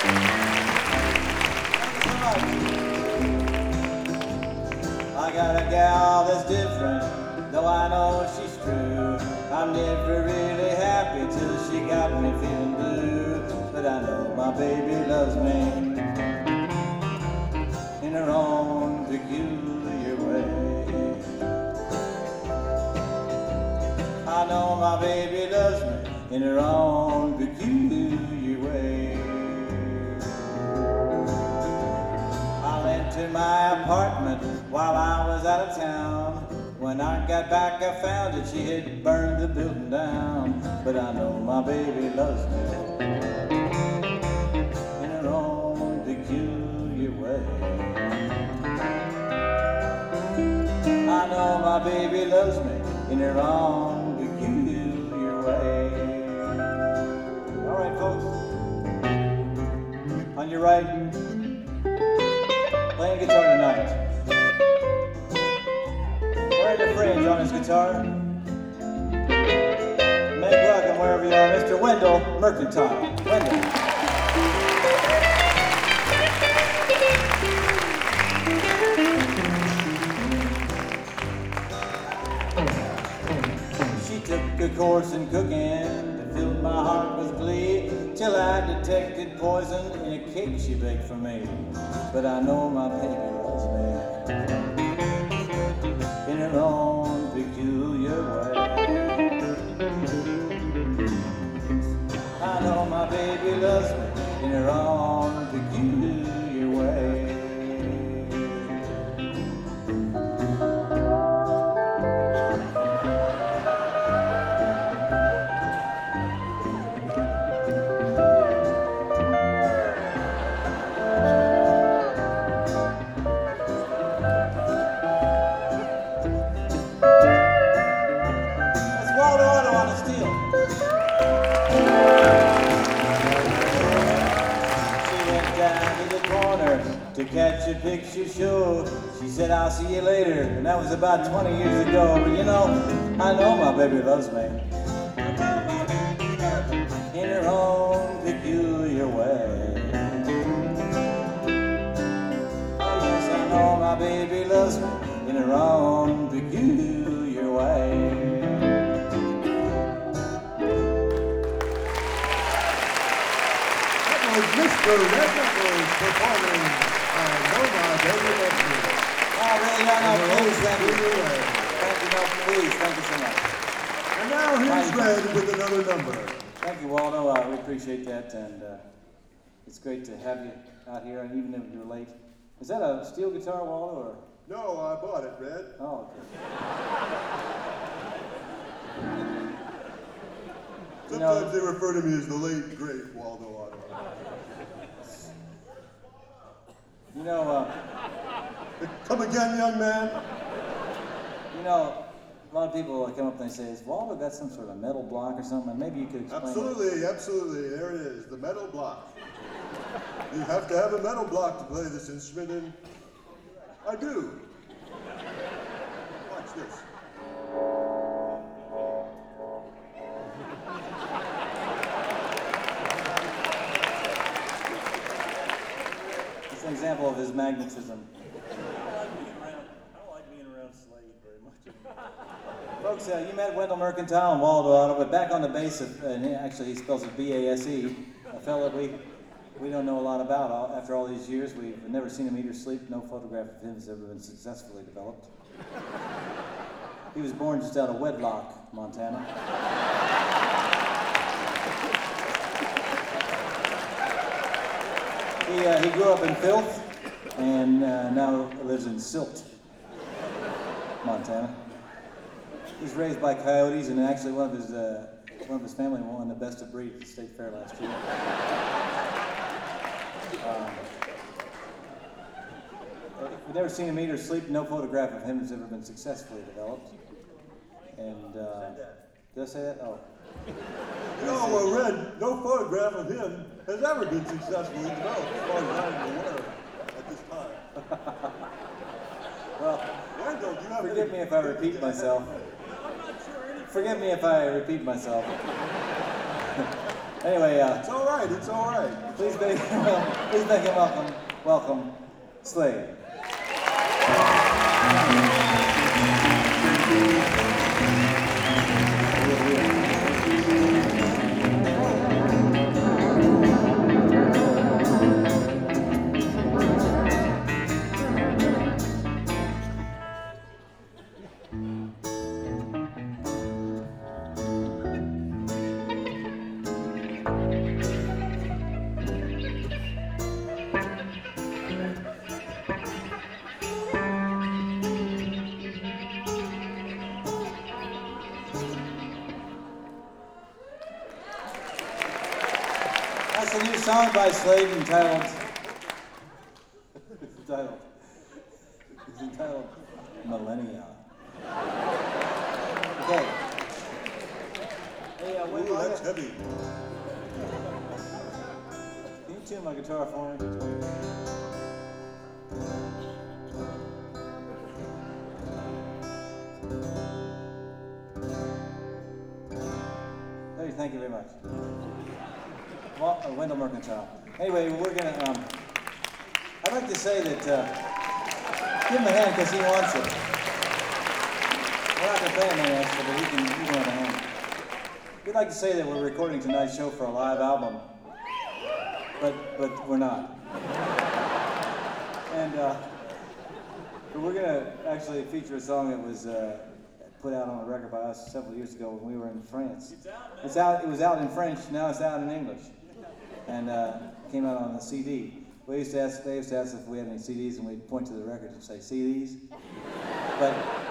I got a gal that's different, though I know she's true. I'm never really happy till she got me feeling blue. But I know my baby loves me in her own peculiar way. I know my baby loves me in her own peculiar way. I went to my apartment while I was out of town. When I got back I found that she had burned the building down. But I know my baby loves me in her own peculiar way. I know my baby loves me in her own peculiar way. All right, folks. On your right, playing guitar tonight. Right the fringe on his guitar. Make welcome wherever you are, Mr. Wendell Mercantile. Wendell. She took a course in cooking that filled my heart with glee, till I detected poison in a cake she baked for me. But I know my baby loves me in her own peculiar way. I know my baby loves me in her own peculiar way. To catch a picture show. She said, I'll see you later. And that was about 20 years ago. But you know, I know my baby loves me in her own peculiar way. Oh yes, I know my baby loves me in her own peculiar way. That was Mr. Red Knuckles performing I Know My Baby Loves Me. Oh, really? No, please, thank you. Thank you, no, please, thank you so much. And now here's Red with another number. Thank you, Waldo. We appreciate that, and it's great to have you out here, and even if you're late. Is that a steel guitar, Waldo, or? No, I bought it, Red. Oh, okay. Sometimes they refer to me as the late, great Waldo Otto. You know, Come again, young man? You know, a lot of people come up and they say, "Is Waldo got some sort of metal block or something?" And maybe you could explain. Absolutely, absolutely. There it is, the metal block. You have to have a metal block to play this instrument, and I do. Watch this. It's an example of his magnetism. I don't like being around Slade very much. Folks, you met Wendell Mercantile and Waldo Otto, but back on the bass, and actually he spells it B-A-S-E, a fellow we don't know a lot about. After all these years, we've never seen him eat or sleep. No photograph of him has ever been successfully developed. He was born just out of Wedlock, Montana. He grew up in Filth and now lives in Silt, Montana. He was raised by coyotes, and actually one of his family won the best of breed at the state fair last year. We've never seen him eat or sleep. No photograph of him has ever been successfully developed. And did I say that? Oh. No, Red, no photograph of him has ever been successfully developed, as far as I'm aware at this time. Well, Wendell, do you have forgive me if I repeat myself. Forgive me if I repeat myself. Anyway, It's all right. It's all right. please make him welcome Slade. That's a new song by Slade entitled Millennia. Okay. Hey, Ooh, that's heavy. can you tune my guitar for me? Hey, thank you very much. Wendell Mercantile. Anyway, we're gonna. I'd like to say that give him a hand because he wants it. We're not gonna pay him any extra, but he can have a hand. We'd like to say that we're recording tonight's show for a live album, but we're not. And but we're gonna actually feature a song that was put out on a record by us several years ago when we were in France. It's out. It was out in French. Now it's out in English, and came out on the CD. They used to ask us if we had any CDs, and we'd point to the record and say, "See these?" But